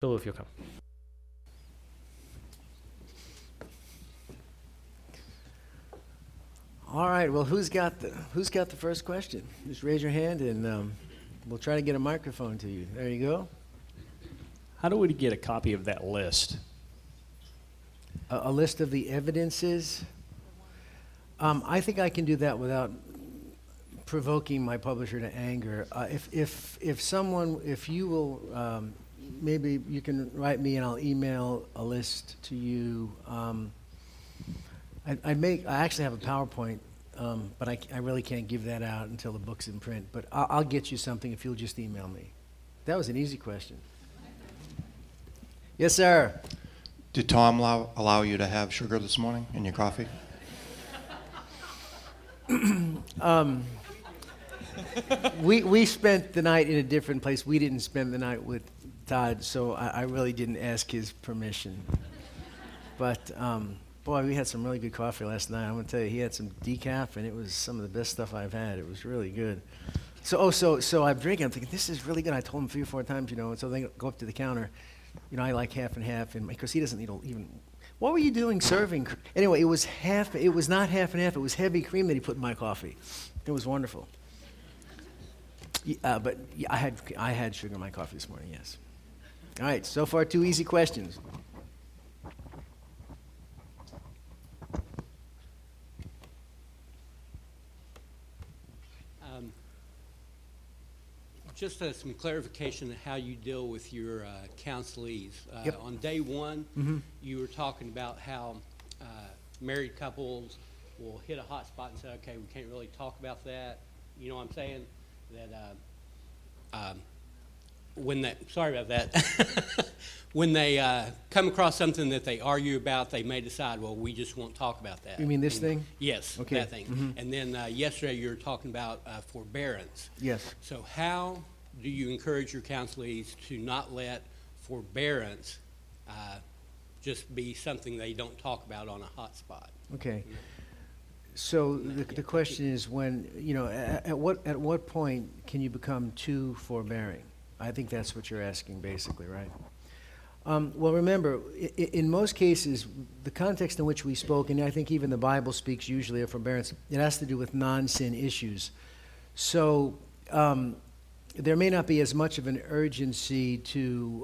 So if you'll come. All right. Well, who's got the first question? Just raise your hand, and we'll try to get a microphone to you. There you go. How do we get a copy of that list? A list of the evidences. I think I can do that without provoking my publisher to anger. If you will, maybe you can write me and I'll email a list to you. I actually have a PowerPoint, but I really can't give that out until the book's in print. But I'll get you something if you'll just email me. That was an easy question. Yes, sir. Did Tom allow you to have sugar this morning in your coffee? We spent the night in a different place. We didn't spend the night with Todd, so I really didn't ask his permission. But boy, we had some really good coffee last night. I'm going to tell you, he had some decaf, and it was some of the best stuff I've had. It was really good. So I'm drinking. I'm thinking, this is really good. I told him 3 or 4 times, and so they go up to the counter. I like half and half, and because he doesn't need even. What were you doing serving? Anyway, it was half. It was not half and half. It was heavy cream that he put in my coffee. It was wonderful. But I had sugar in my coffee this morning. Yes. All right. So far, 2 easy questions. Just some clarification of how you deal with your counselees. Yep. On day one, you were talking about how married couples will hit a hot spot and say, okay, we can't really talk about that. You know what I'm saying? That sorry about that. When they come across something that they argue about, they may decide, well, we just won't talk about that. You mean this thing? Yes, Okay. that thing. Mm-hmm. And then yesterday you were talking about forbearance. Yes. So how do you encourage your counselees to not let forbearance just be something they don't talk about on a hot spot? Okay. So the question is when, at what point can you become too forbearing? I think that's what you're asking basically, right? Well, remember, in most cases, the context in which we spoke, and I think even the Bible speaks usually of forbearance, it has to do with non-sin issues. So there may not be as much of an urgency to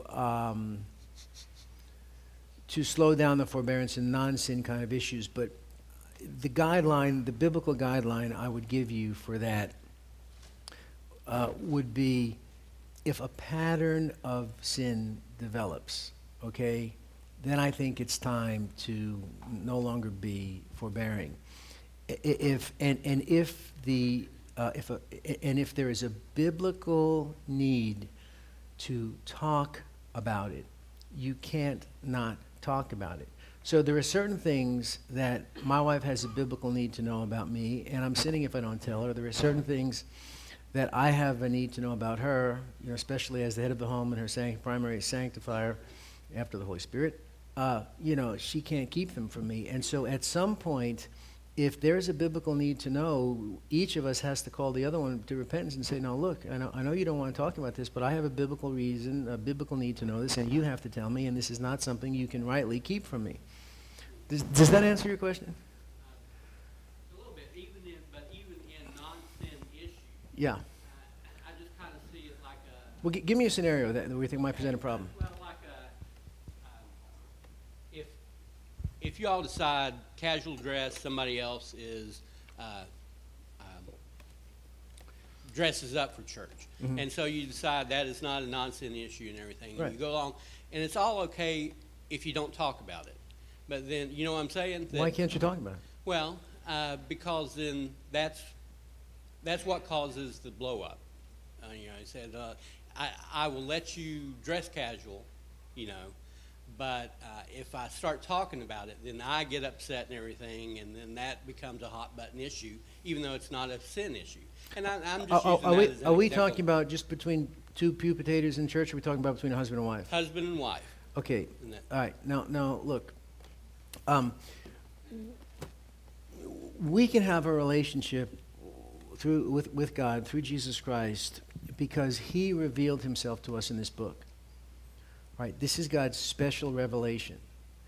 slow down the forbearance in non-sin kind of issues, but the biblical guideline I would give you for that would be if a pattern of sin develops, okay, then I think it's time to no longer be forbearing. If there is a biblical need to talk about it, you can't not talk about it. So there are certain things that my wife has a biblical need to know about me, and I'm sinning if I don't tell her. There are certain things that I have a need to know about her, especially as the head of the home and her primary sanctifier after the Holy Spirit. She can't keep them from me. And so at some point, if there's a biblical need to know, each of us has to call the other one to repentance and say, no, look, I know you don't want to talk about this, but I have a biblical reason, a biblical need to know this, and you have to tell me, and this is not something you can rightly keep from me. Does that answer your question? A little bit, even in non-sin issues. Yeah. I just kind of see it like a... Well, give me a scenario that we think might present a problem. Well, like if you all decide casual dress, somebody else is dresses up for church. Mm-hmm. And so you decide that is not a non-sin issue and everything. Right. And you go along, and it's all okay if you don't talk about it. But then, you know what I'm saying? Why can't you talk about it? Well, because then that's what causes the blow up. He said, I will let you dress casual, but if I start talking about it, then I get upset and everything, and then that becomes a hot button issue, even though it's not a sin issue. And I'm just using that as an Are we example. talking about just between two pew potatoes in church, or are we talking about between a husband and wife? Husband and wife. Okay. All right. Now look. We can have a relationship with God through Jesus Christ because He revealed Himself to us in this book. right? This is God's special revelation.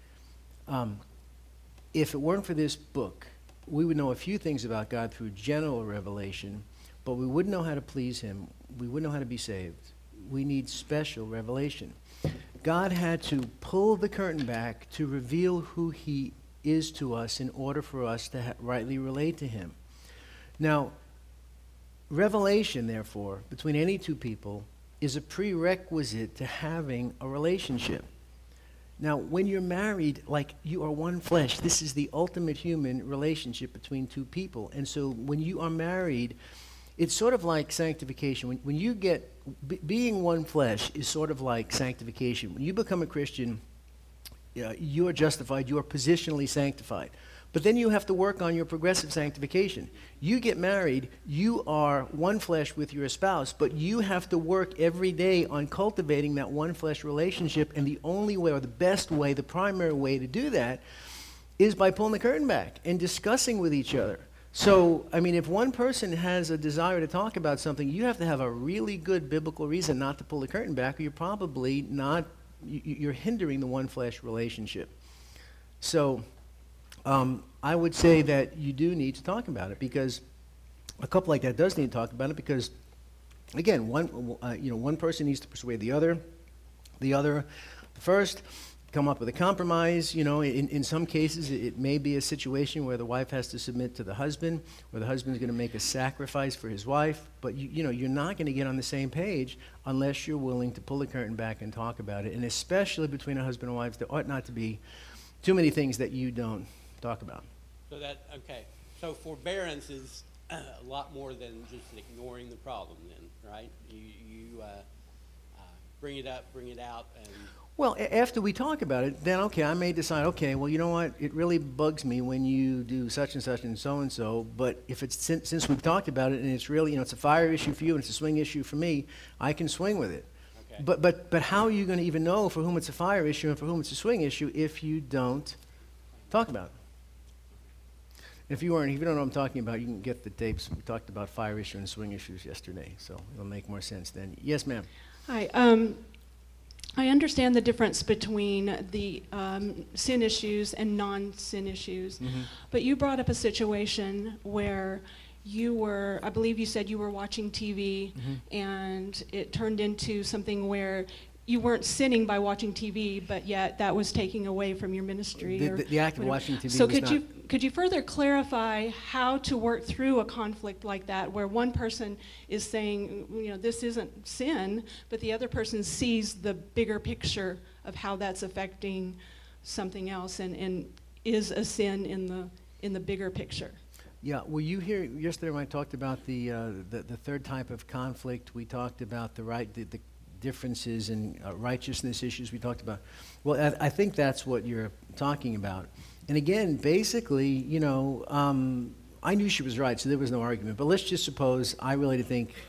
If it weren't for this book, we would know a few things about God through general revelation, but we wouldn't know how to please him. We wouldn't know how to be saved. We need special revelation. God had to pull the curtain back to reveal who he is to us in order for us to rightly relate to him. Now, revelation, therefore, between any two people is a prerequisite to having a relationship. Now, when you're married, like you are one flesh, this is the ultimate human relationship between two people. And so when you are married, it's sort of like sanctification. When you get, being one flesh is sort of like sanctification. When you become a Christian, you are justified, you are positionally sanctified. But then you have to work on your progressive sanctification. You get married, you are one flesh with your spouse, but you have to work every day on cultivating that one flesh relationship, and the only way, or the best way, the primary way to do that is by pulling the curtain back and discussing with each other. So, I mean, if one person has a desire to talk about something, you have to have a really good biblical reason not to pull the curtain back, or you're probably not, you're hindering the one flesh relationship. So, I would say that you do need to talk about it, because a couple like that does need to talk about it, because, again, one person needs to persuade the other first, come up with a compromise. In some cases, it may be a situation where the wife has to submit to the husband, where the husband's going to make a sacrifice for his wife, but you're not going to get on the same page unless you're willing to pull the curtain back and talk about it, and especially between a husband and wife, there ought not to be too many things that you don't talk about. So forbearance is a lot more than just ignoring the problem then, right? You bring it up, bring it out, and... Well, after we talk about it, then, okay, I may decide, okay, well, you know what, it really bugs me when you do such and so, but if it's, since we've talked about it, and it's really, it's a fire issue for you, and it's a swing issue for me, I can swing with it. Okay. But how are you going to even know for whom it's a fire issue and for whom it's a swing issue if you don't talk about it? If you don't know what I'm talking about, you can get the tapes. We talked about fire issue and swing issues yesterday, so it'll make more sense then. Yes, ma'am. Hi. I understand the difference between the sin issues and non-sin issues, but you brought up a situation where I believe you said you were watching TV, and it turned into something where you weren't sinning by watching TV, but yet that was taking away from your ministry. The act of watching TV so was not... could you further clarify how to work through a conflict like that, where one person is saying, this isn't sin, but the other person sees the bigger picture of how that's affecting something else and is a sin in the bigger picture? Yeah, well, you hear yesterday when I talked about the third type of conflict, we talked about the differences in righteousness issues we talked about. Well, I think that's what you're talking about. And again, basically, I knew she was right, so there was no argument. But let's just suppose I really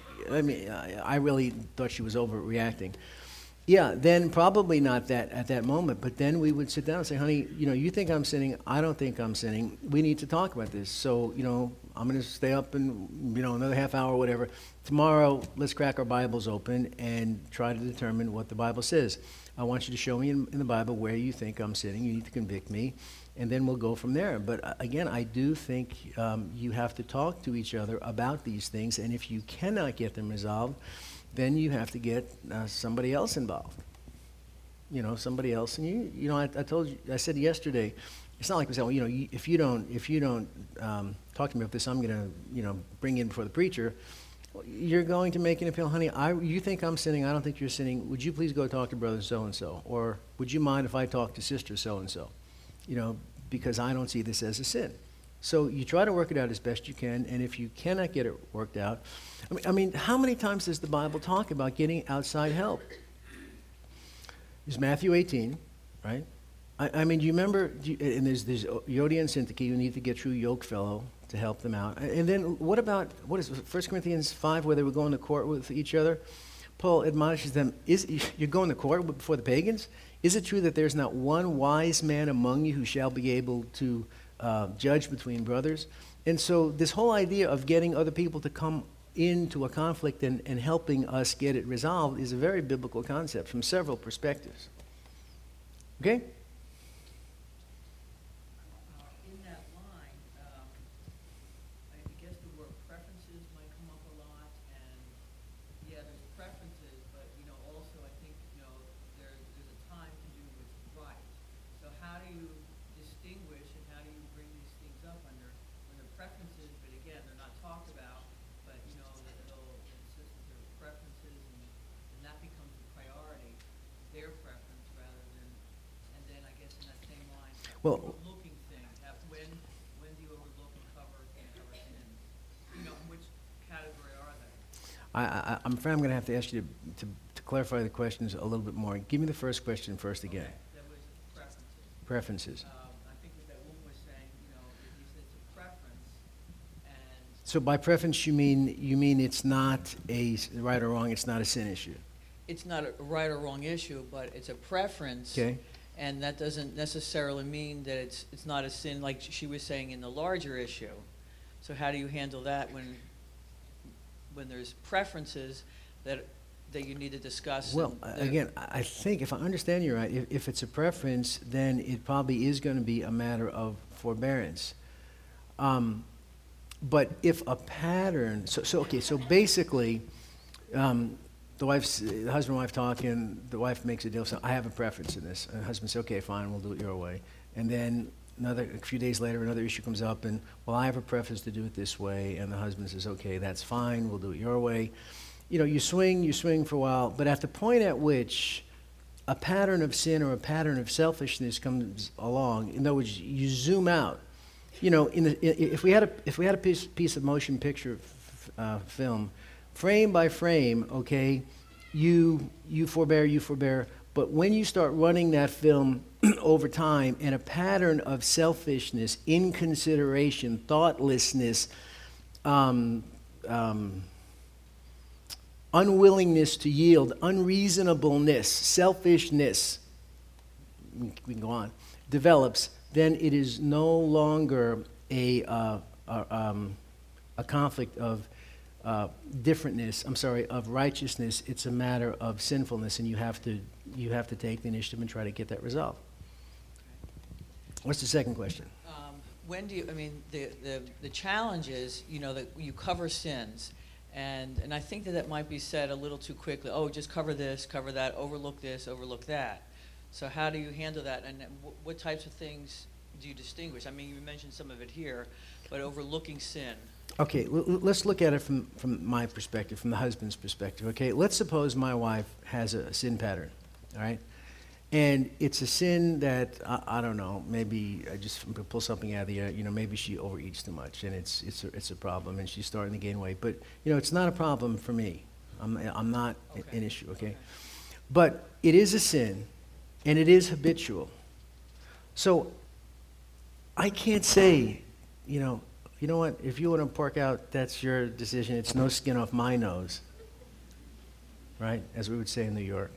thought she was overreacting. Yeah, then probably not that at that moment. But then we would sit down and say, honey, you think I'm sinning. I don't think I'm sinning. We need to talk about this. So, I'm going to stay up and, another half hour or whatever. Tomorrow, let's crack our Bibles open and try to determine what the Bible says. I want you to show me in the Bible where you think I'm sinning. You need to convict me, and then we'll go from there. But again, I do think you have to talk to each other about these things, and if you cannot get them resolved, then you have to get somebody else involved. Somebody else. And I told you, I said yesterday, it's not like we say, well, if you don't talk to me about this, I'm going to, bring you in before the preacher. You're going to make an appeal, honey. You think I'm sinning. I don't think you're sinning. Would you please go talk to brother so and so, or would you mind if I talk to sister so and so? Because I don't see this as a sin. So you try to work it out as best you can, and if you cannot get it worked out, I mean, how many times does the Bible talk about getting outside help? There's Matthew 18, right? I mean, do you remember, and there's Euodia and Syntyche, you need to get true yoke fellow to help them out. And then what is it, 1 Corinthians 5, where they were going to court with each other? Paul admonishes them, you're going to court before the pagans? Is it true that there's not one wise man among you who shall be able to judge between brothers? And so this whole idea of getting other people to come into a conflict and helping us get it resolved is a very biblical concept from several perspectives. Okay? In that line, I guess the word preferences might come up a lot, and yeah, there's preferences, but also I think there's a time to do what's right. So how do you distinguish and how do you bring these things up when they're preferences, but again, they're not talked about, but that they'll insist that they're preferences, and that becomes a priority, their preference rather than, and then I guess in that same line, Well, overlooking things. When do you overlook and cover sins? Which category are they? I'm afraid I'm going to have to ask you to clarify the questions a little bit more. Give me the first question first again. Okay, that was preferences. Preferences. I think that woman was saying, he said it's a preference, and So by preference, you mean it's not a right or wrong, it's not a sin issue. it's not a right or wrong issue, but it's a preference. Okay? And that doesn't necessarily mean that it's not a sin, like she was saying in the larger issue. So how do you handle that when there's preferences that you need to discuss? Well, again, I think if I understand you right, if it's a preference, then it probably is going to be a matter of forbearance. But if a pattern, so basically, the husband and wife talk, and the wife makes a deal. So I have a preference in this. And the husband says, "Okay, fine, we'll do it your way." And then a few days later, another issue comes up, and I have a preference to do it this way. And the husband says, "Okay, that's fine, we'll do it your way." You swing for a while, but at the point at which a pattern of sin or a pattern of selfishness comes along, in other words, you zoom out. If we had a piece of motion picture film, frame by frame, okay, you forbear, but when you start running that film over time and a pattern of selfishness, inconsideration, thoughtlessness, unwillingness to yield, unreasonableness, selfishness, we can go on, develops, then it is no longer a conflict of of righteousness. It's a matter of sinfulness, and you have to take the initiative and try to get that resolved. What's the second question? When do you? I mean, the challenge is, that you cover sins, and I think that might be said a little too quickly. Oh, just cover this, cover that, overlook this, overlook that. So how do you handle that, and what types of things do you distinguish? I mean, you mentioned some of it here, but overlooking sin. Okay, let's look at it from my perspective, from the husband's perspective, okay? Let's suppose my wife has a sin pattern, all right? And it's a sin that, I don't know, maybe I just pull something out of the air, maybe she overeats too much, and it's a problem, and she's starting to gain weight. But, it's not a problem for me. I'm not an issue, okay? But it is a sin, and it is habitual. So I can't say, you know what, if you want to pork out, that's your decision. It's no skin off my nose, right, as we would say in New York.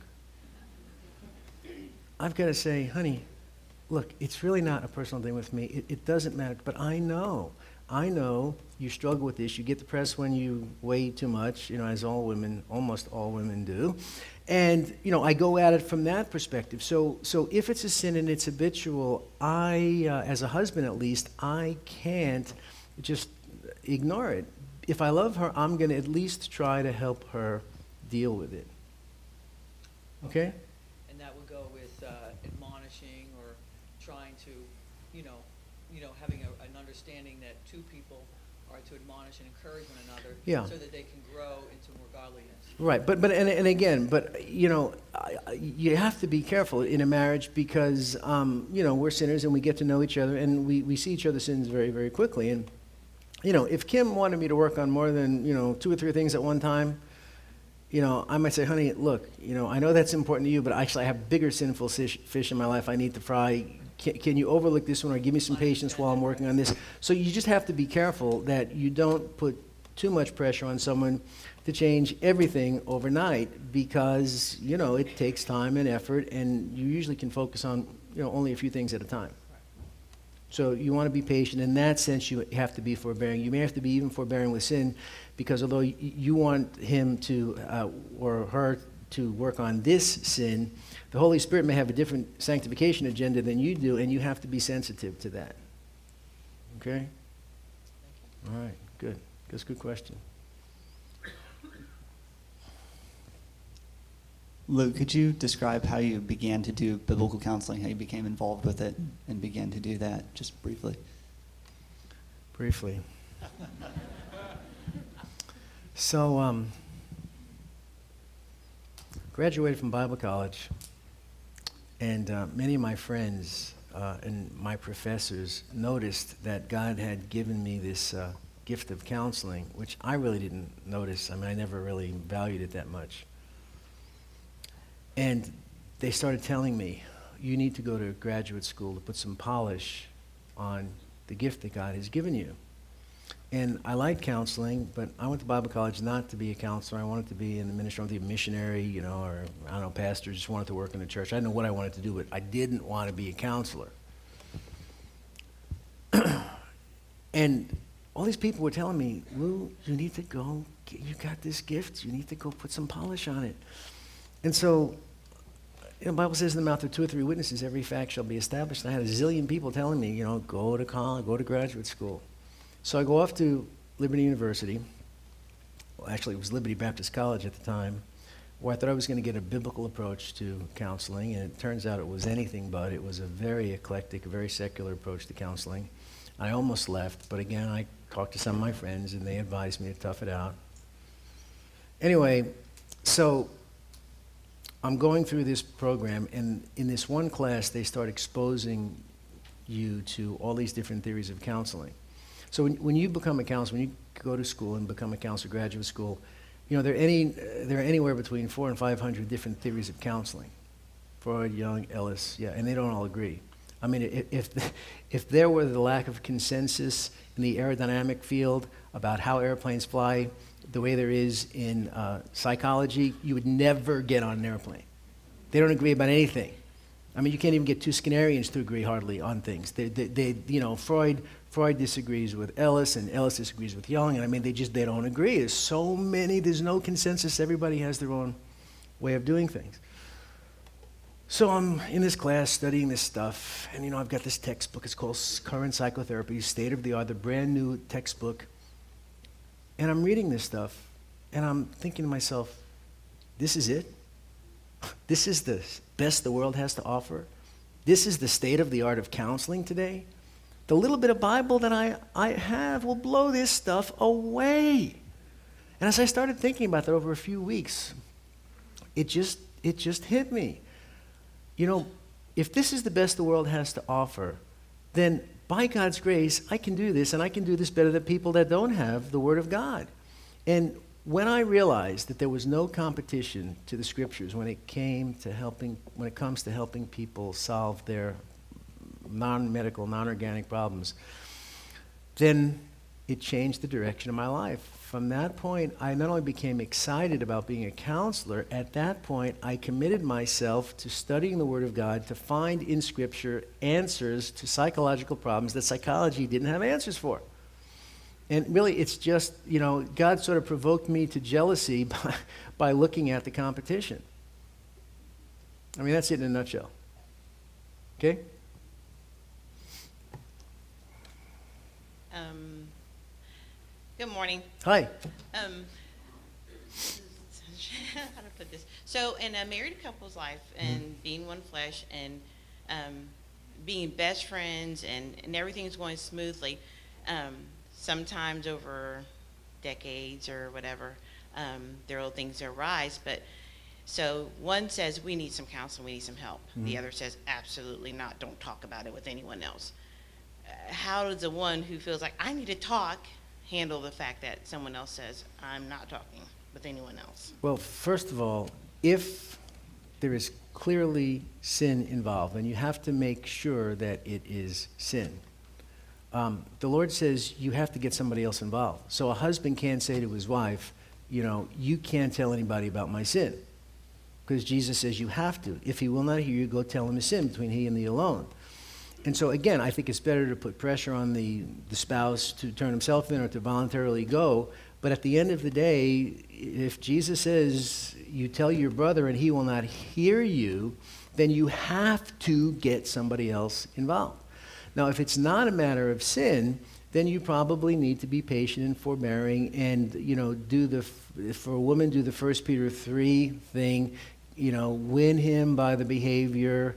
I've got to say, honey, look, it's really not a personal thing with me. It doesn't matter, but I know you struggle with this. You get depressed when you weigh too much, as almost all women do. And, I go at it from that perspective. So if it's a sin and it's habitual, as a husband at least, I can't just ignore it. If I love her, I'm going to at least try to help her deal with it. Okay? And that would go with admonishing or trying to, having an understanding that two people are to admonish and encourage one another, so that they can grow into more godliness. Right, but you have to be careful in a marriage because we're sinners and we get to know each other and we see each other's sins very, very quickly. And if Kim wanted me to work on more than 2 or 3 things at one time, I might say, honey, look, I know that's important to you, but actually I have bigger sinful fish in my life I need to fry. Can you overlook this one or give me some patience while I'm working on this? So you just have to be careful that you don't put too much pressure on someone to change everything overnight because, it takes time and effort, and you usually can focus on, only a few things at a time. So you want to be patient. In that sense, you have to be forbearing. You may have to be even forbearing with sin, because although you want him to or her to work on this sin, the Holy Spirit may have a different sanctification agenda than you do, and you have to be sensitive to that. Okay? All right, good. That's a good question. Luke, could you describe how you began to do biblical counseling, how you became involved with it and began to do that, just briefly? Briefly. So, graduated from Bible college, and many of my friends and my professors noticed that God had given me this gift of counseling, which I really didn't notice. I mean, I never really valued it that much. And they started telling me, you need to go to graduate school to put some polish on the gift that God has given you. And I liked counseling, but I went to Bible college not to be a counselor. I wanted to be in the ministry. I wanted to be a missionary, or I don't know, pastor. Just wanted to work in the church. I didn't know what I wanted to do, but I didn't want to be a counselor. And all these people were telling me, Lou, you need to go, you got this gift, you need to go put some polish on it. And so, the Bible says in the mouth of 2 or 3 witnesses, every fact shall be established. And I had a zillion people telling me, go to college, go to graduate school. So I go off to Liberty University. Well, actually, it was Liberty Baptist College at the time, where I thought I was going to get a biblical approach to counseling, and it turns out it was anything but. It was a very eclectic, very secular approach to counseling. I almost left, but again, I talked to some of my friends, and they advised me to tough it out. Anyway, so I'm going through this program, and in this one class, they start exposing you to all these different theories of counseling. So when you become a counselor, when you go to school and become a counselor, graduate school, there are anywhere between 400 and 500 different theories of counseling. Freud, Jung, Ellis, and they don't all agree. I mean, if there were the lack of consensus in the aerodynamic field about how airplanes fly, the way there is in psychology, you would never get on an airplane. They don't agree about anything. I mean, you can't even get 2 Skinnerians to agree hardly on things. Freud disagrees with Ellis, and Ellis disagrees with Jung, and I mean, they don't agree. There's no consensus. Everybody has their own way of doing things. So I'm in this class studying this stuff, and I've got this textbook. It's called Current Psychotherapy, State of the Art, the brand new textbook. And I'm reading this stuff, and I'm thinking to myself, this is it? This is the best the world has to offer? This is the state of the art of counseling today? The little bit of Bible that I have will blow this stuff away. And as I started thinking about that over a few weeks, it just hit me. If this is the best the world has to offer, then by God's grace, I can do this, and I can do this better than people that don't have the Word of God. And when I realized that there was no competition to the Scriptures when it comes to helping people solve their non-medical, non-organic problems, then it changed the direction of my life. From that point, I not only became excited about being a counselor, at that point, I committed myself to studying the Word of God to find in Scripture answers to psychological problems that psychology didn't have answers for. And really, it's just, God sort of provoked me to jealousy by looking at the competition. I mean, that's it in a nutshell. Okay? Good morning. Hi. How to put this? So, in a married couple's life, and being one flesh, and being best friends, and everything's going smoothly, sometimes over decades or whatever, there are things that arise. But so one says, we need some counseling, we need some help. Mm-hmm. The other says, absolutely not. Don't talk about it with anyone else. How does the one who feels like I need to talk handle the fact that someone else says, I'm not talking with anyone else? Well, first of all, if there is clearly sin involved, then you have to make sure that it is sin. The Lord says you have to get somebody else involved. So a husband can't say to his wife, you can't tell anybody about my sin. Because Jesus says you have to. If he will not hear you, go tell him his sin between he and thee alone. And so again, I think it's better to put pressure on the spouse to turn himself in or to voluntarily go. But at the end of the day, if Jesus says you tell your brother and he will not hear you, then you have to get somebody else involved. Now, if it's not a matter of sin, then you probably need to be patient and forbearing and, for a woman, do the 1 Peter 3 thing, win him by the behavior.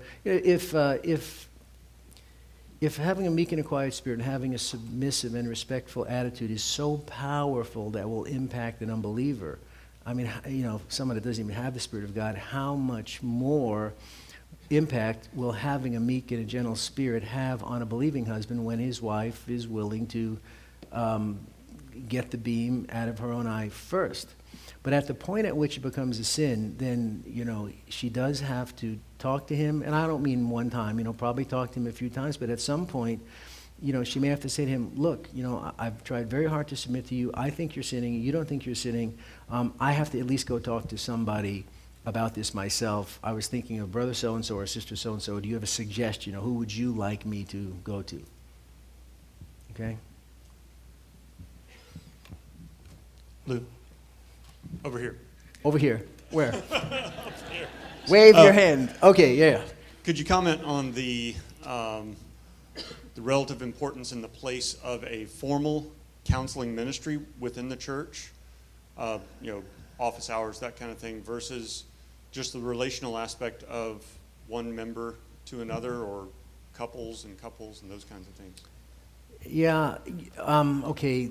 If having a meek and a quiet spirit and having a submissive and respectful attitude is so powerful that will impact an unbeliever, I mean, someone that doesn't even have the Spirit of God, how much more impact will having a meek and a gentle spirit have on a believing husband when his wife is willing to get the beam out of her own eye first? But at the point at which it becomes a sin, then, she does have to talk to him. And I don't mean one time, probably talk to him a few times. But at some point, she may have to say to him, look, I've tried very hard to submit to you. I think you're sinning. You don't think you're sinning. I have to at least go talk to somebody about this myself. I was thinking of brother so-and-so or sister so-and-so. Do you have a suggestion? Who would you like me to go to? Okay? Lou, over here. Over here. Where? Wave your hand. Okay, yeah. Could you comment on the relative importance and the place of a formal counseling ministry within the church, office hours, that kind of thing, versus just the relational aspect of one member to another, or couples and those kinds of things? Yeah, okay.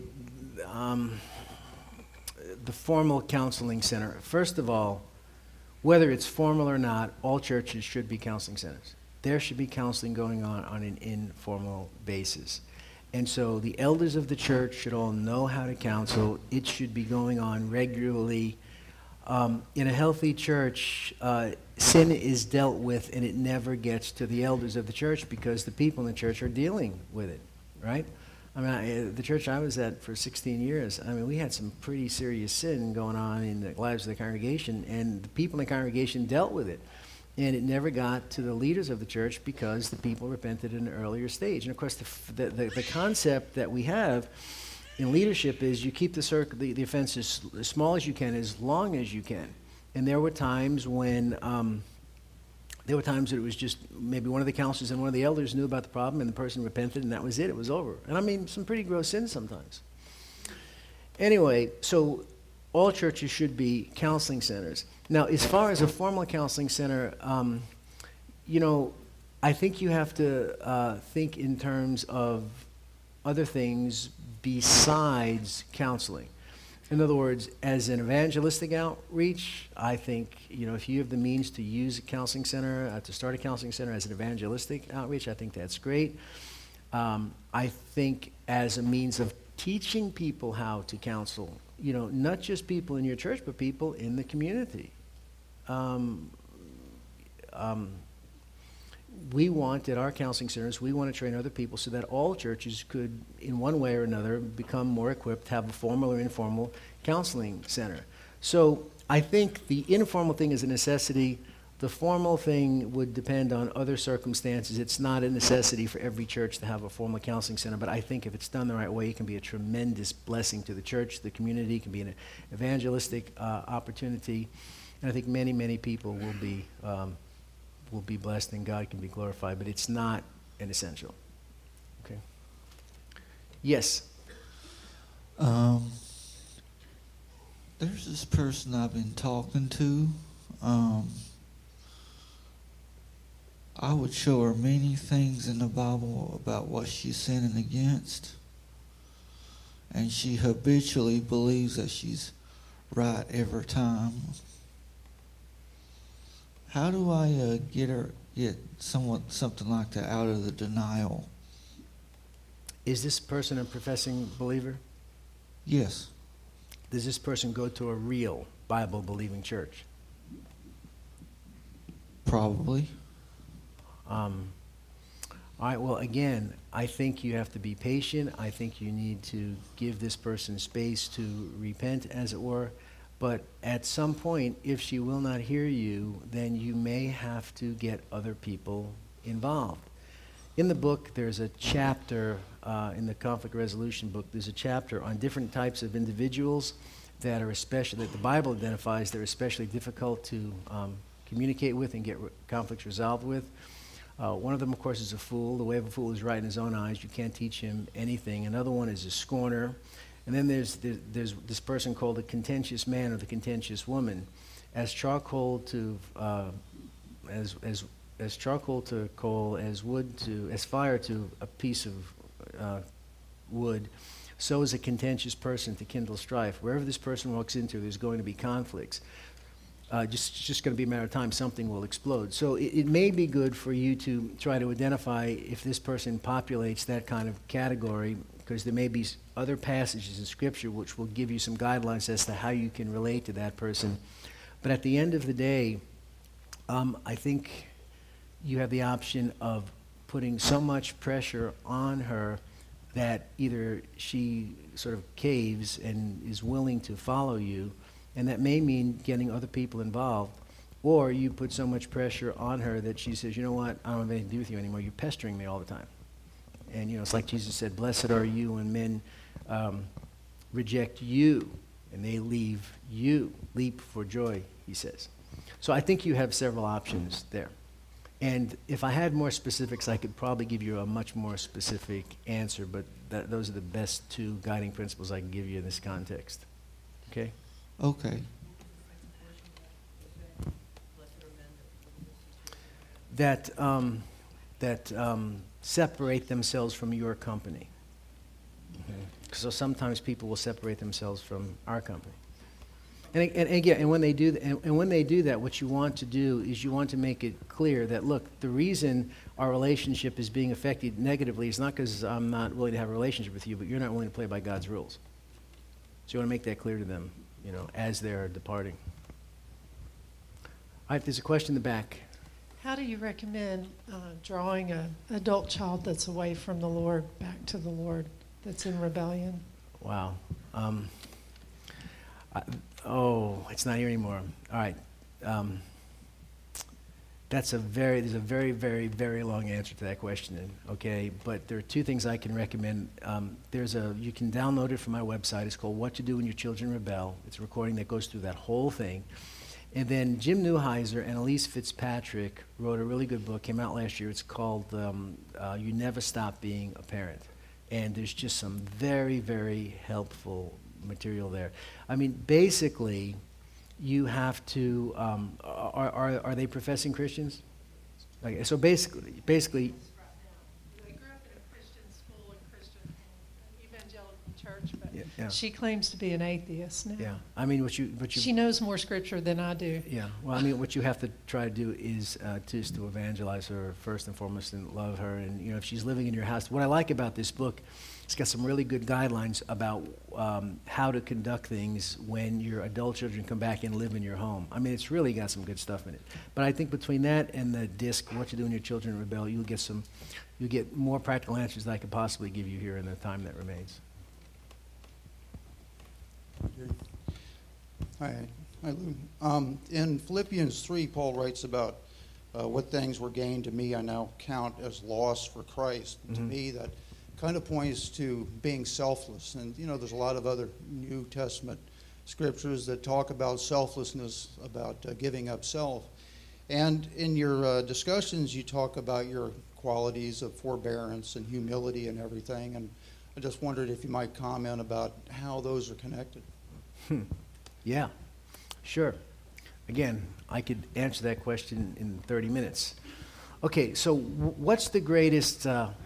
The formal counseling center. First of all, whether it's formal or not, all churches should be counseling centers. There should be counseling going on an informal basis. And so the elders of the church should all know how to counsel. It should be going on regularly. In a healthy church, sin is dealt with, and it never gets to the elders of the church because the people in the church are dealing with it, right? I mean, the church I was at for 16 years, we had some pretty serious sin going on in the lives of the congregation, and the people in the congregation dealt with it. And it never got to the leaders of the church because the people repented at an earlier stage. And of course, the concept that we have in leadership is you keep the offenses as small as you can, as long as you can. And there were times when that it was just maybe one of the counselors and one of the elders knew about the problem, and the person repented, and that was it. It was over. And some pretty gross sins sometimes. Anyway, so all churches should be counseling centers. Now, as far as a formal counseling center, I think you have to think in terms of other things besides counseling. In other words, as an evangelistic outreach, I think, if you have the means to use a counseling center, to start a counseling center as an evangelistic outreach, I think that's great. I think as a means of teaching people how to counsel, not just people in your church, but people in the community. We want, at our counseling centers, we want to train other people so that all churches could, in one way or another, become more equipped to have a formal or informal counseling center. So I think the informal thing is a necessity. The formal thing would depend on other circumstances. It's not a necessity for every church to have a formal counseling center, but I think if it's done the right way, it can be a tremendous blessing to the church, the community. It can be an evangelistic opportunity. And I think many, many people will be blessed and God can be glorified, but it's not an essential. Okay. Yes. There's this person I've been talking to. I would show her many things in the Bible about what she's sinning against, and she habitually believes that she's right every time. How do I get something like that out of the denial? Is this person a professing believer? Yes. Does this person go to a real Bible-believing church? Probably. All right, well, again, I think you have to be patient. I think you need to give this person space to repent, as it were. But at some point, if she will not hear you, then you may have to get other people involved. In the book, there's a chapter, in the conflict resolution book, there's a chapter on different types of individuals that are especially, that the Bible identifies they're especially difficult to communicate with and get conflicts resolved with. One of them, of course, is a fool. The way of a fool is right in his own eyes. You can't teach him anything. Another one is a scorner. And then there's this person called the contentious man or the contentious woman. As charcoal to as charcoal to coal, as wood to as fire to a piece of wood, so is a contentious person to kindle strife. Wherever this person walks into, there's going to be conflicts. Just going to be a matter of time. Something will explode. So it may be good for you to try to identify if this person populates that kind of category, because there may be other passages in Scripture which will give you some guidelines as to how you can relate to that person. But at the end of the day, I think you have the option of putting so much pressure on her that either she sort of caves and is willing to follow you, and that may mean getting other people involved, or you put so much pressure on her that she says, you know what, I don't have anything to do with you anymore, you're pestering me all the time. And, it's like Jesus said, blessed are you when men reject you, and they leave you. Leap for joy, he says. So I think you have several options there. And if I had more specifics, I could probably give you a much more specific answer, but those are the best two guiding principles I can give you in this context. Okay? Okay. That separate themselves from your company. So sometimes people will separate themselves from our company. And again, and when they do that, what you want to do is you want to make it clear that, look, the reason our relationship is being affected negatively is not because I'm not willing to have a relationship with you, but you're not willing to play by God's rules. So you want to make that clear to them, as they're departing. All right, there's a question in the back. How do you recommend drawing an adult child that's away from the Lord back to the Lord, that's in rebellion? Wow. It's not here anymore. All right. There's a very, very, very long answer to that question, okay? But there are two things I can recommend. You can download it from my website. It's called What to Do When Your Children Rebel. It's a recording that goes through that whole thing. And then Jim Neuheiser and Elise Fitzpatrick wrote a really good book, came out last year. It's called You Never Stop Being a Parent. And there's just some very, very helpful material there. I mean, basically, you have to, are they professing Christians? Okay, so basically. They grew up in a Christian school and Christian evangelical church, but yeah. she claims to be an atheist now. Yeah, I mean, She knows more scripture than I do. Yeah, well, I mean, what you have to try to do is just to evangelize her first and foremost and love her. And, if she's living in your house, what I like about this book, it's got some really good guidelines about how to conduct things when your adult children come back and live in your home. I mean, it's really got some good stuff in it. But I think between that and the disc, What to Do When Your Children Rebel, you'll get more practical answers than I could possibly give you here in the time that remains. Hi, Lou. In Philippians 3, Paul writes about what things were gained to me I now count as loss for Christ. Mm-hmm. To me, that kind of points to being selfless. And, there's a lot of other New Testament scriptures that talk about selflessness, about giving up self. And in your discussions, you talk about your qualities of forbearance and humility and everything. And I just wondered if you might comment about how those are connected. Yeah, sure. Again, I could answer that question in 30 minutes. Okay, so what's the greatest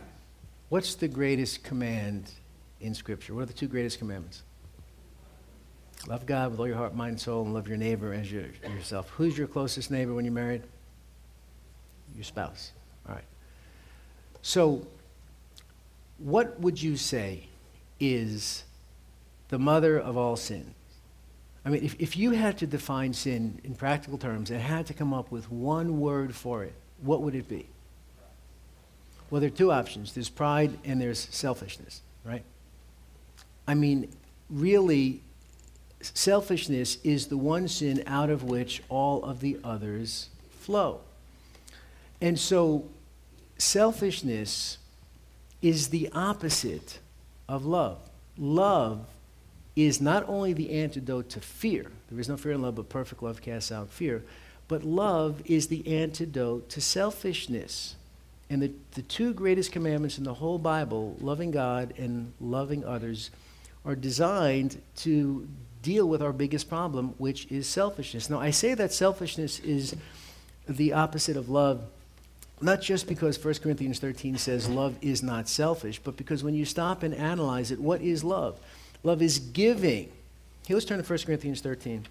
command in Scripture? What are the two greatest commandments? Love God with all your heart, mind, and soul, and love your neighbor as yourself. Who's your closest neighbor when you're married? Your spouse. All right. So what would you say is the mother of all sin? I mean, if you had to define sin in practical terms and had to come up with one word for it, what would it be? Well, there are two options. There's pride and there's selfishness, right? I mean, really, selfishness is the one sin out of which all of the others flow. And so selfishness is the opposite of love. Love is not only the antidote to fear. There is no fear in love, but perfect love casts out fear. But love is the antidote to selfishness. And the two greatest commandments in the whole Bible, loving God and loving others, are designed to deal with our biggest problem, which is selfishness. Now, I say that selfishness is the opposite of love, not just because 1 Corinthians 13 says love is not selfish, but because when you stop and analyze it, what is love? Love is giving. Here, let's turn to 1 Corinthians 13.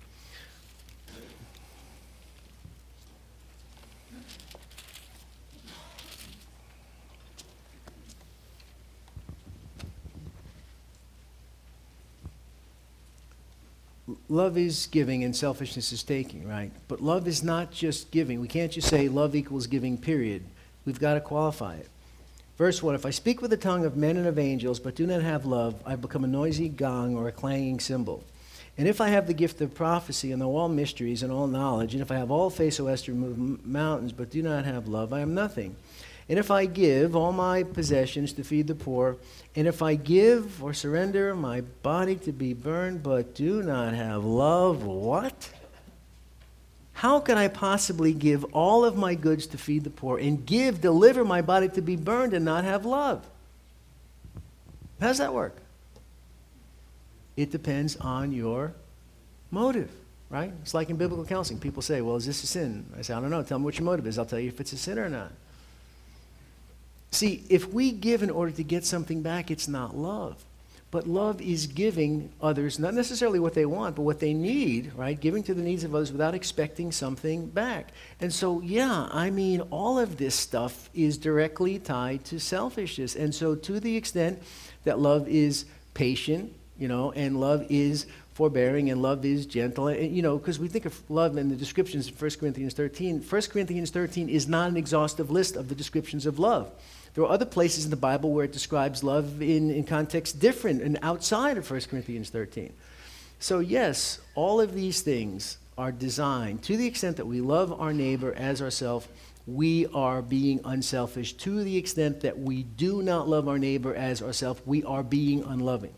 Love is giving and selfishness is taking, right? But love is not just giving. We can't just say love equals giving, period. We've got to qualify it. Verse 1, if I speak with the tongue of men and of angels, but do not have love, I become a noisy gong or a clanging cymbal. And if I have the gift of prophecy and know all mysteries and all knowledge, and if I have all faith so as to remove mountains, but do not have love, I am nothing. And if I give all my possessions to feed the poor, and if I give or surrender my body to be burned, but do not have love, what? How can I possibly give all of my goods to feed the poor and deliver my body to be burned and not have love? How does that work? It depends on your motive, right? It's like in biblical counseling. People say, well, is this a sin? I say, I don't know. Tell me what your motive is. I'll tell you if it's a sin or not. See, if we give in order to get something back, it's not love. But love is giving others, not necessarily what they want, but what they need, right? Giving to the needs of others without expecting something back. And so, yeah, I mean, all of this stuff is directly tied to selfishness. And so to the extent that love is patient, and love is forbearing, and love is gentle, and, because we think of love in the descriptions in 1 Corinthians 13. 1 Corinthians 13 is not an exhaustive list of the descriptions of love. There are other places in the Bible where it describes love in context different and outside of 1 Corinthians 13. So yes, all of these things are designed, to the extent that we love our neighbor as ourselves, we are being unselfish. To the extent that we do not love our neighbor as ourselves, we are being unloving.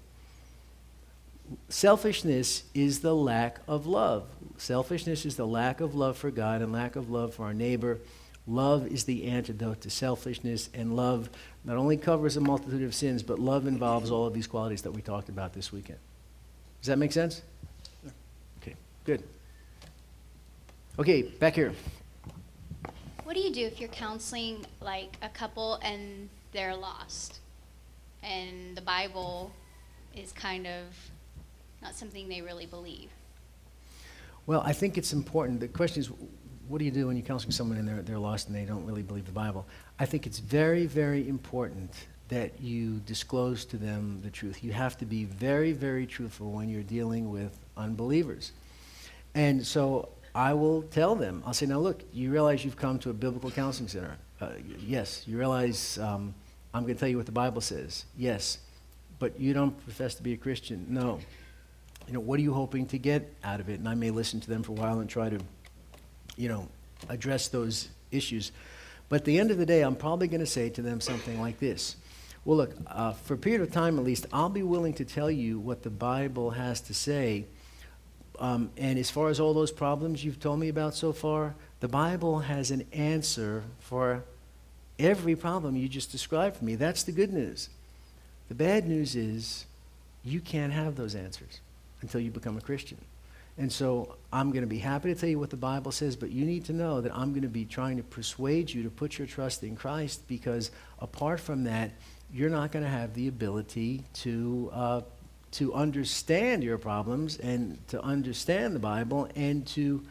Selfishness is the lack of love. Selfishness is the lack of love for God and lack of love for our neighbor. Love is the antidote to selfishness, and love not only covers a multitude of sins, but love involves all of these qualities that we talked about this weekend. Does that make sense? Yeah. Okay, good. Okay, back here. What do you do if you're counseling like a couple and they're lost, and the Bible is kind of not something they really believe? Well, I think it's important. The question is, what do you do when you're counseling someone and they're lost and they don't really believe the Bible? I think it's very, very important that you disclose to them the truth. You have to be very, very truthful when you're dealing with unbelievers. And so I will tell them, I'll say, now look, you realize you've come to a biblical counseling center. Yes. You realize I'm going to tell you what the Bible says. Yes. But you don't profess to be a Christian. No. What are you hoping to get out of it? And I may listen to them for a while and try to address those issues. But at the end of the day, I'm probably going to say to them something like this. Well, look, for a period of time at least, I'll be willing to tell you what the Bible has to say. And as far as all those problems you've told me about so far, the Bible has an answer for every problem you just described for me. That's the good news. The bad news is you can't have those answers until you become a Christian. And so I'm going to be happy to tell you what the Bible says, but you need to know that I'm going to be trying to persuade you to put your trust in Christ, because apart from that, you're not going to have the ability to understand your problems and to understand the Bible and to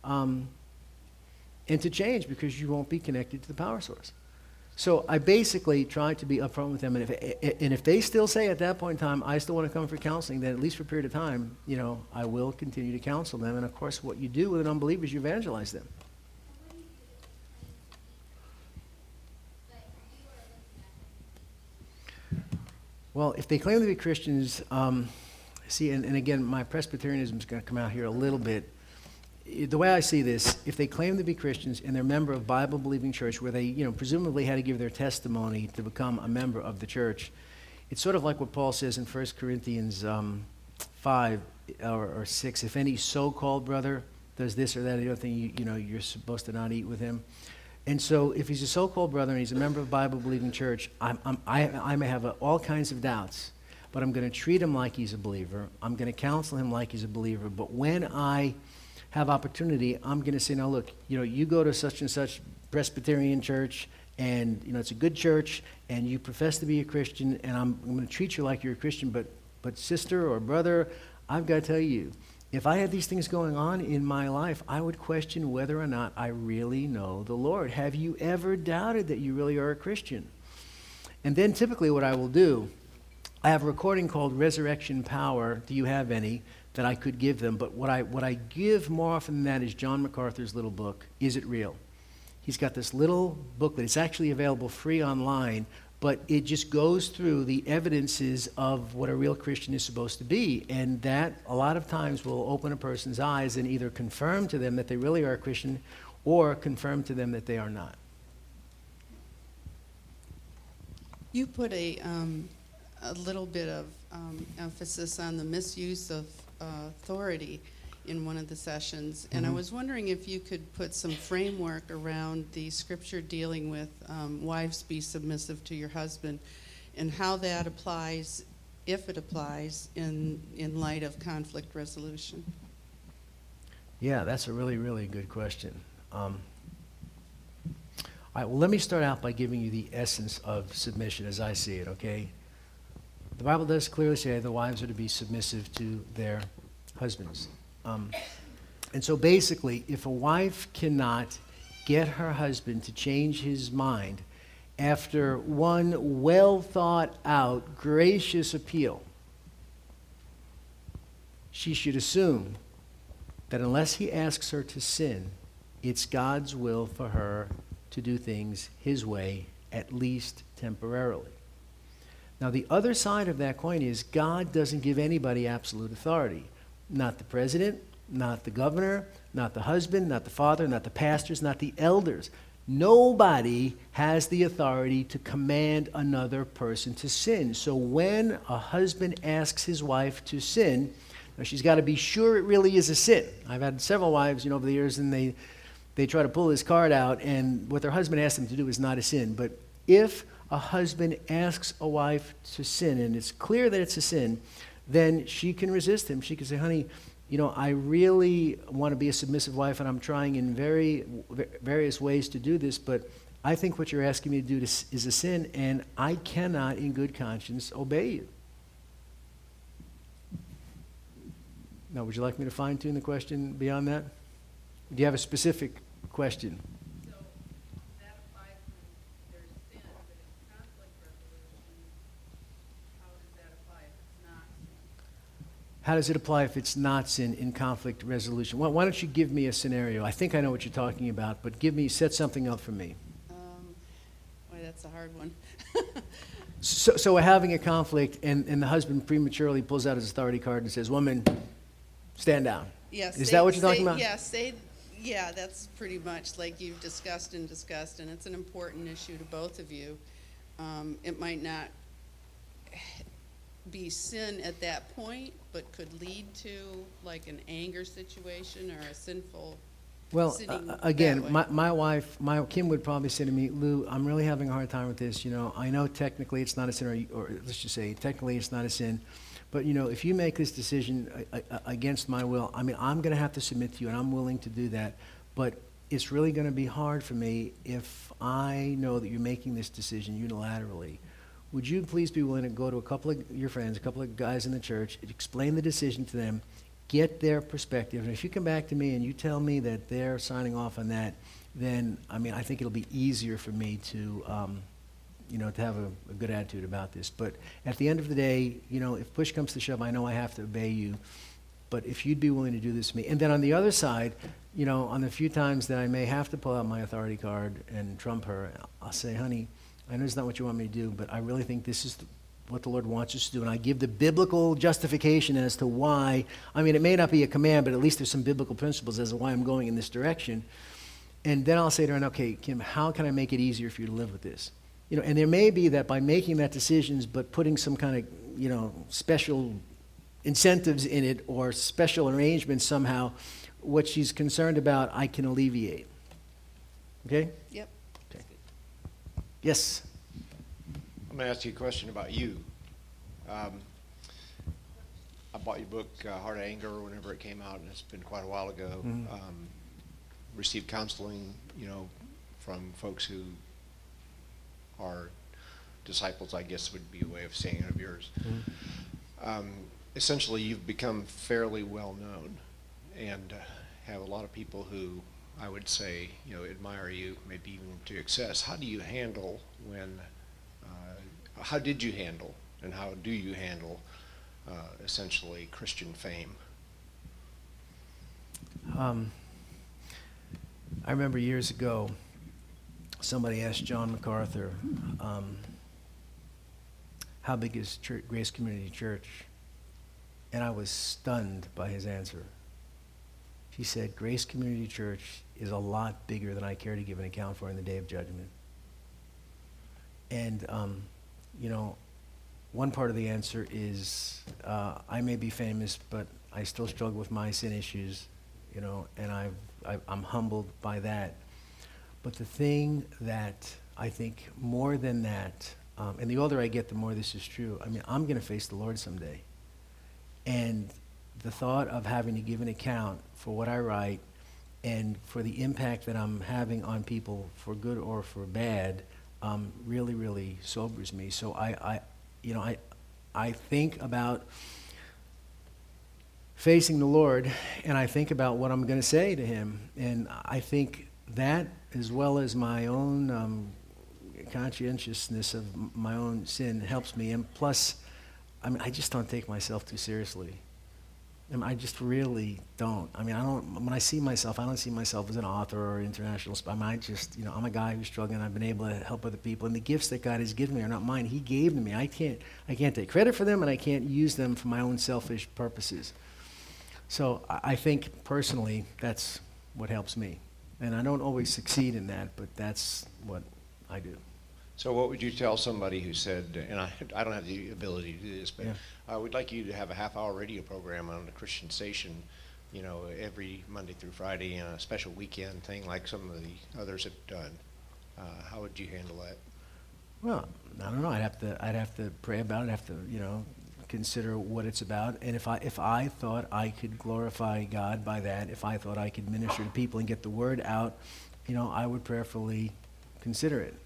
change, because you won't be connected to the power source. So I basically try to be upfront with them, and if they still say at that point in time, I still want to come for counseling, then at least for a period of time, I will continue to counsel them. And of course, what you do with an unbeliever is you evangelize them. Well, if they claim to be Christians, and again, my Presbyterianism is going to come out here a little bit. the way I see this, if they claim to be Christians and they're a member of Bible-believing church where they, presumably had to give their testimony to become a member of the church, it's sort of like what Paul says in 1 Corinthians 5 or 6. If any so-called brother does this or that, the other thing, you're supposed to not eat with him. And so if he's a so-called brother and he's a member of Bible-believing church, I may have all kinds of doubts, but I'm going to treat him like he's a believer. I'm going to counsel him like he's a believer. But when I have opportunity, I'm going to say, now look, you go to such and such Presbyterian church, and it's a good church, and you profess to be a Christian, and I'm going to treat you like you're a Christian, but sister or brother, I've got to tell you, if I had these things going on in my life, I would question whether or not I really know the Lord. Have you ever doubted that you really are a Christian? And then typically what I will do, I have a recording called Resurrection Power. Do you have any? That I could give them. But what I give more often than that is John MacArthur's little book, Is It Real? He's got this little booklet. It's actually available free online, but it just goes through the evidences of what a real Christian is supposed to be. And that, a lot of times, will open a person's eyes and either confirm to them that they really are a Christian or confirm to them that they are not. You put a little bit of emphasis on the misuse of authority in one of the sessions, and I was wondering if you could put some framework around the scripture dealing with wives be submissive to your husband, and how that applies, if it applies, in light of conflict resolution. Yeah, that's a really, really good question. All right, well, let me start out by giving you the essence of submission as I see it, okay? The Bible does clearly say the wives are to be submissive to their husbands. And so basically, if a wife cannot get her husband to change his mind after one well-thought-out, gracious appeal, she should assume that unless he asks her to sin, it's God's will for her to do things his way, at least temporarily. Now, the other side of that coin is God doesn't give anybody absolute authority. Not the president, not the governor, not the husband, not the father, not the pastors, not the elders. Nobody has the authority to command another person to sin. So when a husband asks his wife to sin, now she's got to be sure it really is a sin. I've had several wives, over the years, and they try to pull this card out, and what their husband asks them to do is not a sin. But if a husband asks a wife to sin, and it's clear that it's a sin, then she can resist him. She can say, honey, I really want to be a submissive wife, and I'm trying in various ways to do this, but I think what you're asking me to do is a sin, and I cannot, in good conscience, obey you. Now, would you like me to fine-tune the question beyond that? Do you have a specific question? How does it apply if it's not sin in conflict resolution? Why don't you give me a scenario? I think I know what you're talking about, but set something up for me. Boy, that's a hard one. So we're having a conflict, and the husband prematurely pulls out his authority card and says, woman, stand down. Yes. Is that what you're talking about? Yeah, that's pretty much like you've discussed, and it's an important issue to both of you. It might not be sin at that point, but could lead to like an anger situation or a sinful. Well, again, my wife, Kim would probably say to me, Lou, I'm really having a hard time with this. I know technically it's not a sin, or let's just say technically it's not a sin, but if you make this decision against my will, I'm going to have to submit to you, and I'm willing to do that. But it's really going to be hard for me if I know that you're making this decision unilaterally. Would you please be willing to go to a couple of your friends, a couple of guys in the church, explain the decision to them, get their perspective, and if you come back to me and you tell me that they're signing off on that, then I think it'll be easier for me to to have a good attitude about this. But at the end of the day, if push comes to shove, I know I have to obey you. But if you'd be willing to do this to me, and then on the other side, on the few times that I may have to pull out my authority card and trump her, I'll say, honey, I know it's not what you want me to do, but I really think this is what the Lord wants us to do, and I give the biblical justification as to why. I mean, it may not be a command, but at least there's some biblical principles as to why I'm going in this direction. And then I'll say to her, okay, Kim, how can I make it easier for you to live with this? You know, and there may be that by making that decisions, but putting some kind of, you know, special incentives in it or special arrangements somehow, what she's concerned about, I can alleviate. Okay? Yep. Okay. Yes. I'm going to ask you a question about you. I bought your book, Heart of Anger, whenever it came out, and it's been quite a while ago. Mhm. Received counseling, you know, from folks who are disciples, I guess would be a way of saying it, of yours. Mhm. Essentially, you've become fairly well known and have a lot of people who I would say, you know, admire you, maybe even to excess. How do you handle when, how did you handle and how do you handle essentially Christian fame? I remember years ago, somebody asked John MacArthur, how big is Grace Community Church? And I was stunned by his answer. He said, Grace Community Church is a lot bigger than I care to give an account for in the day of judgment. And, you know, one part of the answer is I may be famous, but I still struggle with my sin issues, you know, and I'm humbled by that. But the thing that I think more than that, and the older I get, the more this is true, I mean, I'm going to face the Lord someday. And the thought of having to give an account for what I write and for the impact that I'm having on people for good or for bad really, really sobers me. So I think about facing the Lord, and I think about what I'm going to say to him. And I think that, as well as my own conscientiousness of my own sin, helps me. And plus, I mean, I just don't take myself too seriously. I mean, I just really don't. I mean, when I see myself, I don't see myself as an author or international I mean, I just, you know, I'm a guy who's struggling. I've been able to help other people. And the gifts that God has given me are not mine. He gave them to me. I can't take credit for them, and I can't use them for my own selfish purposes. So I think, personally, that's what helps me. And I don't always succeed in that, but that's what I do. So what would you tell somebody who said, and I don't have the ability to do this, but I would like you to have a half-hour radio program on a Christian station, you know, every Monday through Friday, and a special weekend thing like some of the others have done. How would you handle that? Well, I don't know. I'd have to pray about it. I'd have to, you know, consider what it's about. And if I thought I could glorify God by that, if I thought I could minister to people and get the word out, you know, I would prayerfully consider it.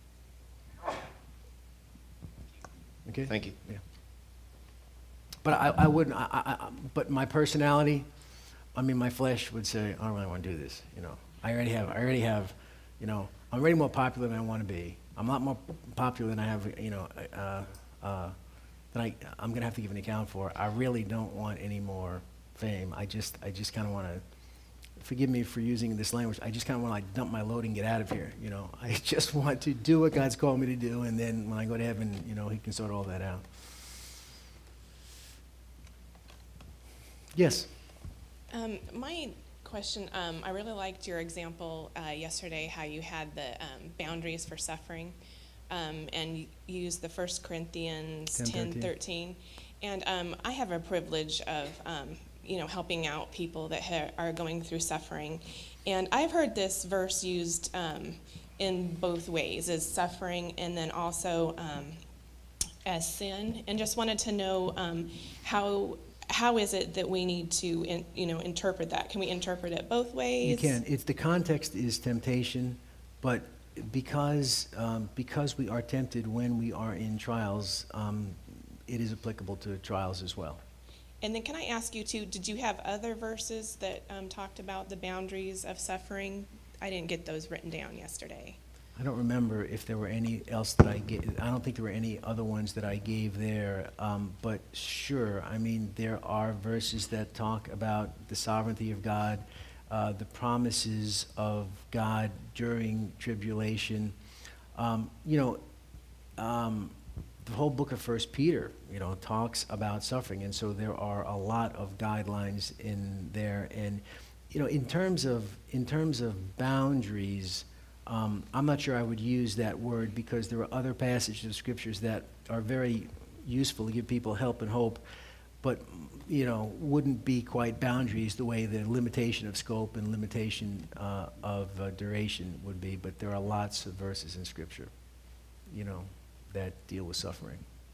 Okay? Thank you. Yeah. But I wouldn't, but my personality, I mean, my flesh would say, I don't really want to do this, you know. I already have, you know, I'm already more popular than I want to be. I'm a lot more popular than I have, you know, that I'm going to have to give an account for. I really don't want any more fame. I just kind of want to, forgive me for using this language, I just kind of want to like dump my load and get out of here, you know. I just want to do what God's called me to do, and then when I go to heaven, you know, he can sort all that out. Yes? My question, I really liked your example yesterday, how you had the boundaries for suffering, and you used the 1 Corinthians 10:13. And I have a privilege of you know, helping out people that are going through suffering. And I've heard this verse used in both ways, as suffering and then also as sin. And just wanted to know how is it that we need to, you know, interpret that? Can we interpret it both ways? You can. The context is temptation, but because we are tempted when we are in trials, it is applicable to trials as well. And then can I ask you too, did you have other verses that talked about the boundaries of suffering? I didn't get those written down yesterday. I don't remember if there were any else that I gave. I don't think there were any other ones that I gave there. But sure, I mean, there are verses that talk about the sovereignty of God, the promises of God during tribulation. You know, the whole book of 1 Peter, talks about suffering. And so there are a lot of guidelines in there. And, in terms of boundaries, I'm not sure I would use that word, because there are other passages of scriptures that are very useful to give people help and hope, but wouldn't be quite boundaries the way the limitation of scope and limitation of duration would be. But there are lots of verses in Scripture, that deal with suffering.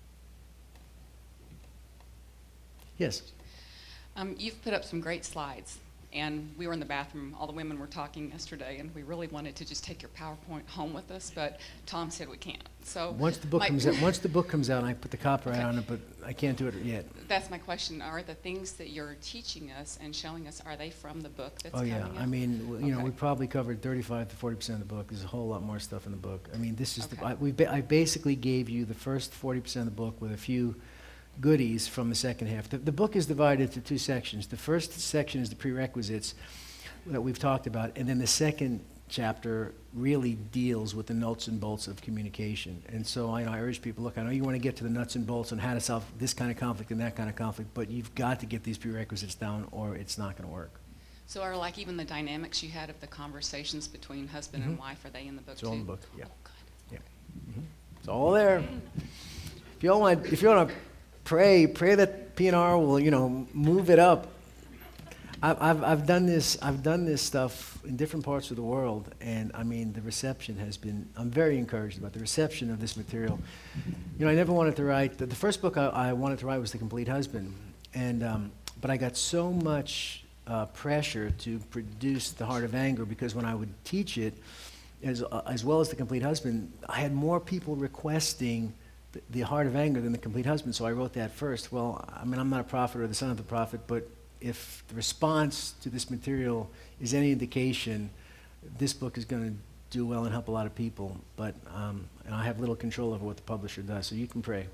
Yes? You've put up some great slides. And we were in the bathroom, all the women were talking yesterday, and we really wanted to just take your PowerPoint home with us, but Tom said we can't. So once the book comes out, I put the copyright on it, but I can't do it yet. That's my question. Are the things that you're teaching us and showing us, are they from the book that's coming out? I mean, we probably covered 35 to 40% of the book. There's a whole lot more stuff in the book. I mean, this is I basically gave you the first 40% of the book with a few goodies from the second half. The book is divided into two sections. The first section is the prerequisites that we've talked about, and then the second chapter really deals with the nuts and bolts of communication. And so I urge people, look, I know you want to get to the nuts and bolts on how to solve this kind of conflict and that kind of conflict, but you've got to get these prerequisites down or it's not going to work. So are like even the dynamics you had of the conversations between husband and wife, are they in the book too? It's all in the book, yeah. Oh, good. Yeah. Mm-hmm. It's all there. If you want to pray that P&R will, move it up. I've done this stuff in different parts of the world, and I mean the reception has been. I'm very encouraged about the reception of this material. I never wanted to write the first book I wanted to write was The Complete Husband, and but I got so much pressure to produce The Heart of Anger, because when I would teach it, as well as The Complete Husband, I had more people requesting The Heart of Anger than The Complete Husband, so I wrote that first. Well, I mean, I'm not a prophet or the son of the prophet, but if the response to this material is any indication, this book is going to do well and help a lot of people. But and I have little control over what the publisher does, so you can pray.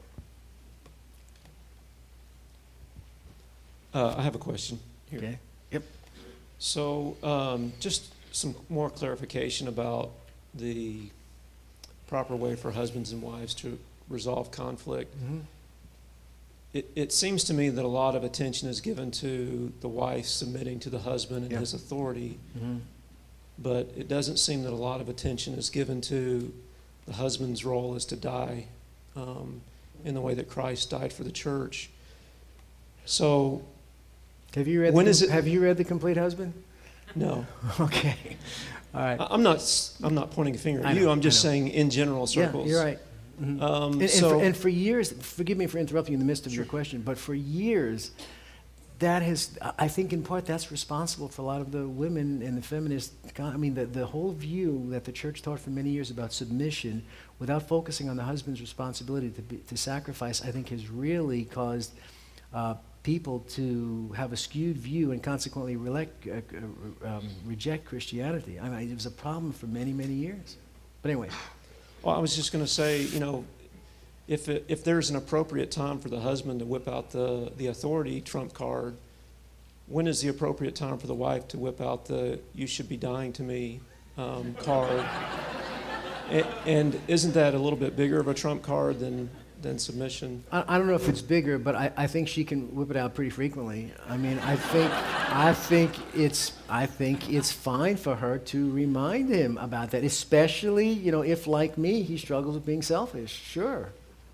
I have a question here. Okay. Yep. So just some more clarification about the proper way for husbands and wives to resolve conflict. Mm-hmm. It seems to me that a lot of attention is given to the wife submitting to the husband and his authority, but it doesn't seem that a lot of attention is given to the husband's role is to die in the way that Christ died for the church. So, have you read The Complete Husband? No. Okay. All right. I'm not pointing a finger at you. I'm just saying in general circles. Yeah, you're right. Mm-hmm. And for years, forgive me for interrupting you in the midst of your question, but for years, that has, I think in part that's responsible for a lot of the women and the feminist, I mean, the whole view that the church taught for many years about submission without focusing on the husband's responsibility to sacrifice, I think has really caused people to have a skewed view and consequently reject Christianity. I mean, it was a problem for many, many years. But anyway. Well, I was just going to say, if there's an appropriate time for the husband to whip out the authority trump card, when is the appropriate time for the wife to whip out the "you should be dying to me" card? And isn't that a little bit bigger of a trump card than submission? I don't know if it's bigger, but I think she can whip it out pretty frequently. I mean, I think it's fine for her to remind him about that, especially, if like me, he struggles with being selfish. Sure.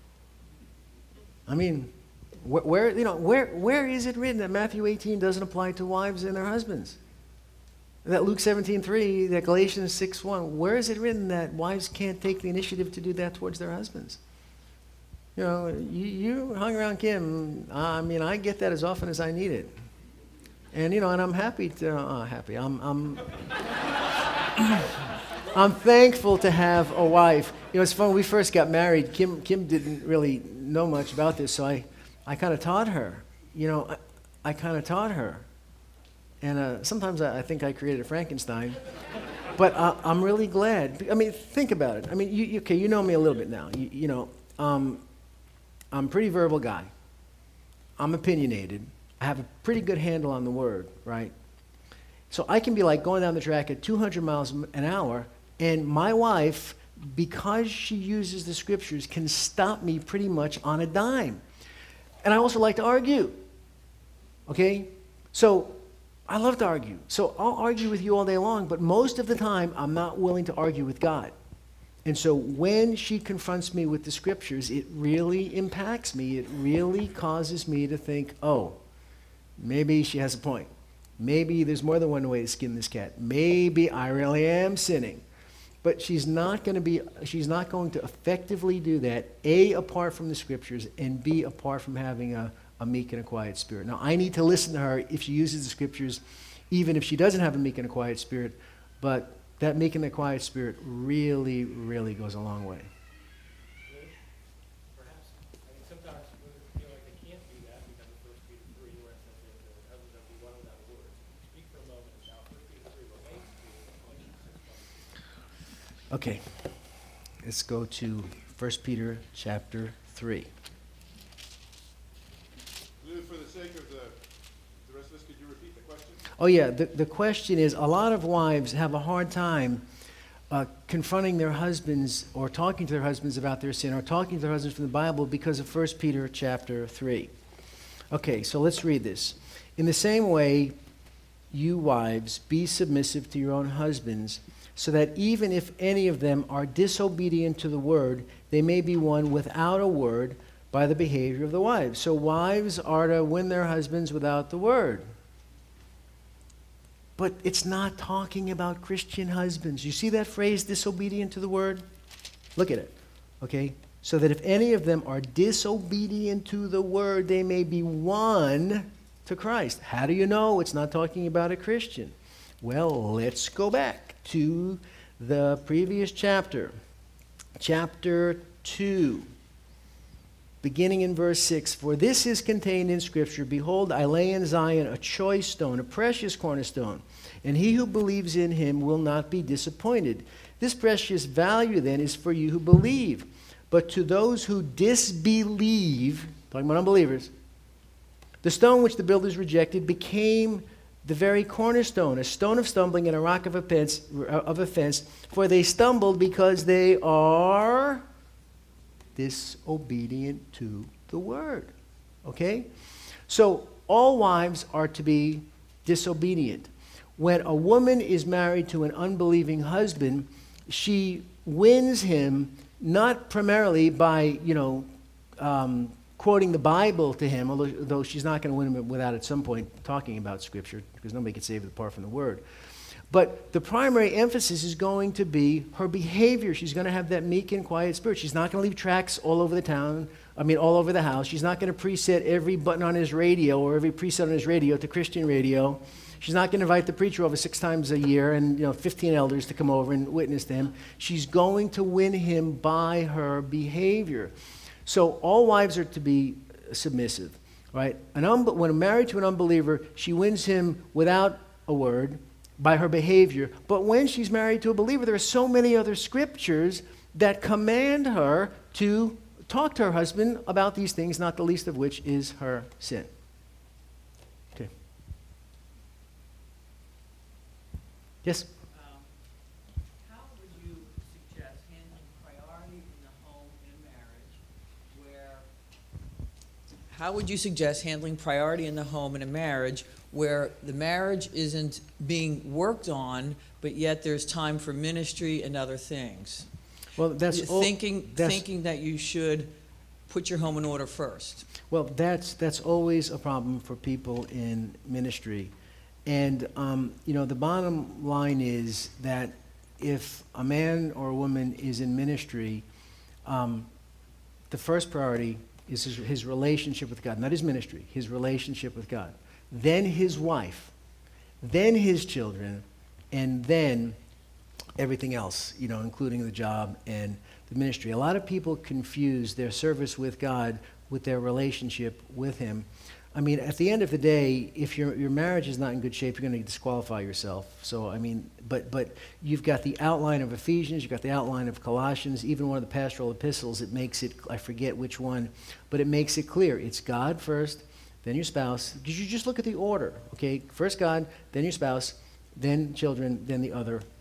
I mean, where is it written that Matthew 18 doesn't apply to wives and their husbands? That Luke 17:3, that Galatians 6:1, where is it written that wives can't take the initiative to do that towards their husbands? You hung around Kim. I mean, I get that as often as I need it, and and I'm happy to. I'm thankful to have a wife. It's fun. When we first got married, Kim didn't really know much about this, so I kind of taught her. I kind of taught her, and sometimes I think I created a Frankenstein. But I'm really glad. I mean, think about it. I mean, you know me a little bit now. I'm a pretty verbal guy. I'm opinionated. I have a pretty good handle on the word, right? So I can be like going down the track at 200 miles an hour, and my wife because she uses the scriptures, can stop me pretty much on a dime. And I also like to argue. Okay? So I love to argue. So I'll argue with you all day long, but most of the time I'm not willing to argue with God. And so when she confronts me with the scriptures, it really impacts me. It really causes me to think, oh, maybe she has a point. Maybe there's more than one way to skin this cat. Maybe I really am sinning. But she's not going to effectively do that, A, apart from the scriptures, and B, apart from having a meek and a quiet spirit. Now, I need to listen to her if she uses the scriptures, even if she doesn't have a meek and a quiet spirit, but that meek and a quiet spirit really, really goes a long way. Perhaps, sometimes women feel like they can't do that because of 1 Peter 3, where it says that the husbands are to be one without words. Speak for a moment about 1 Peter 3 relates to Galatians 6:1. Okay, let's go to 1 Peter chapter 3. Lou, for the sake of the rest of us, could you repeat the question? Oh yeah, the question is, a lot of wives have a hard time confronting their husbands or talking to their husbands about their sin or talking to their husbands from the Bible because of 1 Peter chapter 3. Okay, so let's read this. In the same way, you wives, be submissive to your own husbands, so that even if any of them are disobedient to the word, they may be won without a word by the behavior of the wives. So wives are to win their husbands without the word. But it's not talking about Christian husbands. You see that phrase, disobedient to the word? Look at it, okay? So that if any of them are disobedient to the word, they may be won to Christ. How do you know it's not talking about a Christian? Well, let's go back to the previous chapter. Chapter 2. Beginning in verse 6, for this is contained in Scripture, behold, I lay in Zion a choice stone, a precious cornerstone, and he who believes in him will not be disappointed. This precious value then is for you who believe. But to those who disbelieve, talking about unbelievers, the stone which the builders rejected became the very cornerstone, a stone of stumbling and a rock of offense, for they stumbled because they are disobedient to the word. Okay? So all wives are to be disobedient. When a woman is married to an unbelieving husband, she wins him not primarily by, quoting the Bible to him, although she's not going to win him without at some point talking about Scripture, because nobody can save it apart from the Word. But the primary emphasis is going to be her behavior. She's going to have that meek and quiet spirit. She's not going to leave tracts all over the town, all over the house. She's not going to preset every button on his radio or every preset on his radio to Christian radio. She's not going to invite the preacher over 6 times a year and 15 elders to come over and witness to him. She's going to win him by her behavior. So all wives are to be submissive, right? When married to an unbeliever, she wins him without a word, by her behavior. But when she's married to a believer, there are so many other scriptures that command her to talk to her husband about these things, not the least of which is her sin. Okay. Yes? How would you suggest handling priority in the home and marriage where... How would you suggest handling priority in the home and a marriage where the marriage isn't being worked on, but yet there's time for ministry and other things? Well, thinking that you should put your home in order first. Well, that's always a problem for people in ministry. And, the bottom line is that if a man or a woman is in ministry, the first priority is his relationship with God, not his ministry, his relationship with God. Then his wife, then his children, and then everything else, including the job and the ministry. A lot of people confuse their service with God with their relationship with him. At the end of the day, if your marriage is not in good shape, you're going to disqualify yourself. So, but you've got the outline of Ephesians, you've got the outline of Colossians, even one of the pastoral epistles, it makes it, I forget which one, but it makes it clear. It's God first, then your spouse. Because you just look at the order, okay? First God, then your spouse, then children, then the other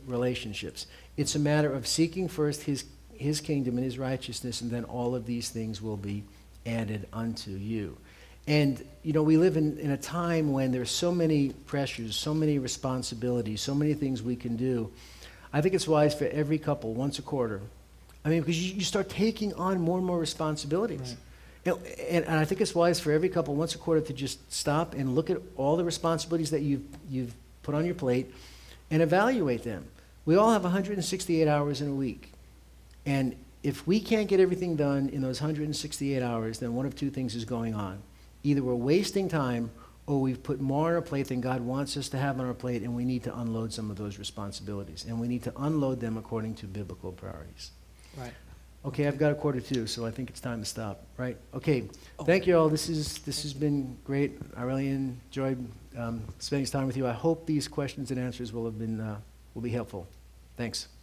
relationships. It's a matter of seeking first his kingdom and his righteousness, and then all of these things will be added unto you. And, you know, we live in a time when there's so many pressures, so many responsibilities, so many things we can do. I think it's wise for every couple, once a quarter. I mean, because you start taking on more and more responsibilities. Right. And I think it's wise for every couple, once a quarter, to just stop and look at all the responsibilities that you've put on your plate and evaluate them. We all have 168 hours in a week. And if we can't get everything done in those 168 hours, then one of two things is going on. Either we're wasting time, or we've put more on our plate than God wants us to have on our plate, and we need to unload some of those responsibilities. And we need to unload them according to biblical priorities. Right. Okay, I've got 1:45, so I think it's time to stop, right? Okay, thank you all. This has been great. I really enjoyed spending this time with you. I hope these questions and answers will be helpful. Thanks.